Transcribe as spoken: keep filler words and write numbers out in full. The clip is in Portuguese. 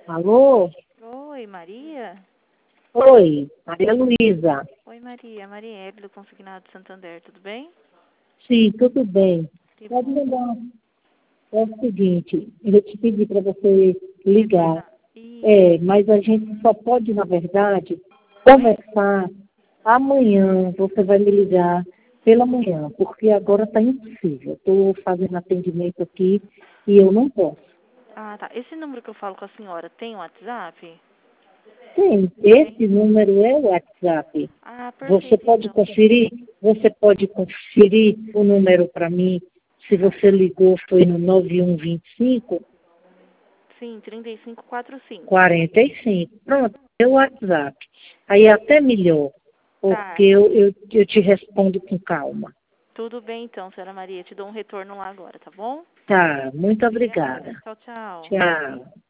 Alô? Oi, Maria? Oi, Maria Luísa. Oi, Maria. Marielle do Consignado Santander, tudo bem? Sim, tudo bem. Que Pode bom. mandar. É o seguinte, eu te pedi para você ligar. Retornar. Isso. É, mas a gente só pode, na verdade, Amanhã? conversar amanhã. Você vai me ligar pela manhã, porque agora está impossível. Estou fazendo atendimento aqui e eu não posso. Ah, tá. Esse número que eu falo com a senhora tem WhatsApp? Sim, Tem. esse número é o WhatsApp. Ah, Você perfeito, pode então. conferir? Você pode conferir o número para mim? Se Tá. você ligou, foi no nove um dois cinco, Sim, trinta e cinco quarenta e cinco. quarenta e cinco. Pronto, é o WhatsApp. Aí é até melhor, porque Tá. eu, eu, eu te respondo com calma. Tudo bem, então, senhora Maria. Te dou um retorno lá agora, tá bom? Tá, muito Obrigada. obrigada. Tchau, tchau. Tchau.